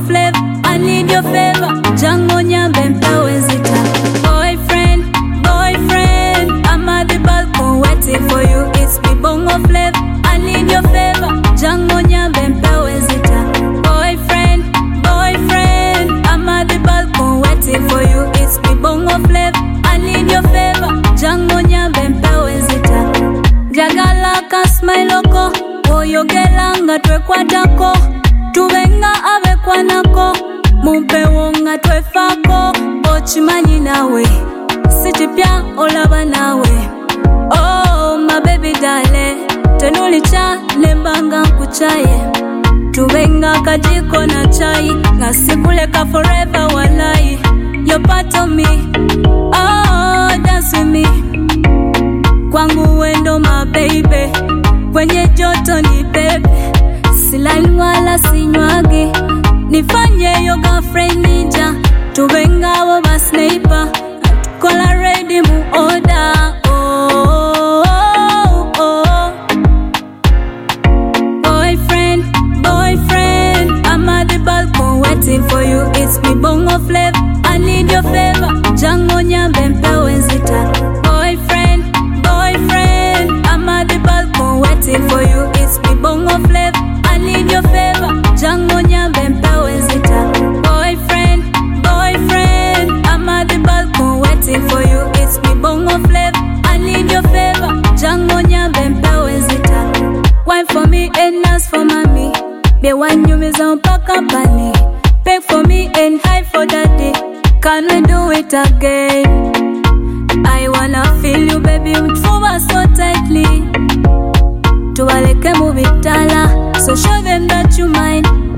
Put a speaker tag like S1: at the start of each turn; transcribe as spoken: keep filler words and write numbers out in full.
S1: flavor, I need your favor. Jango nyambe mpewe zita. Boyfriend, boyfriend, I'm at the balcony waiting for you. It's me bongo flavor, I need your favor. Jango nyambe mpewe zita. Boyfriend, boyfriend, I'm at the balcony waiting for you. It's me bongo flavor, I need your favor. Jango nyambe mpewe zita. Jagala ka smile oko, oyo gelanga twekwatako. Tubenga abe kwanako, mumpe wonga twefako. Ochimanyi nawe, sitipya olaba nawe. Oh my baby darling, tenulicha nembanga nkuchaye. Tubenga kajiko na chai, ngasikuleka forever walai. You're part of me, oh dance with me. Kwangu wendo my baby, kwenye joto ni bebe. Silali wala sinywagi, nifanye yoga friend ninja. Tubenga waba sniper, kola ready mu order. Oh, oh, oh. Boyfriend, boyfriend, I'm at the balcony waiting for you. It's me bongo flavor, I need your favor. Jango nyambe mpewe zita. Boyfriend, boyfriend, I'm at the balcony waiting for you. It's me bongo flavor, I need your favor. Jango nyambe mpewe zita. Boyfriend, boyfriend, I'm at the balcony waiting for you. It's me bongo flavor, I need your favor. Jango nyambe mpewe zita. Wine for me and dance for mommy. Be one you miss on paka pani. Beg for me and hide for daddy. Can we do it again? I wanna feel you baby with fuba so tightly. Tuwaleke mubitala, so show them that you mind.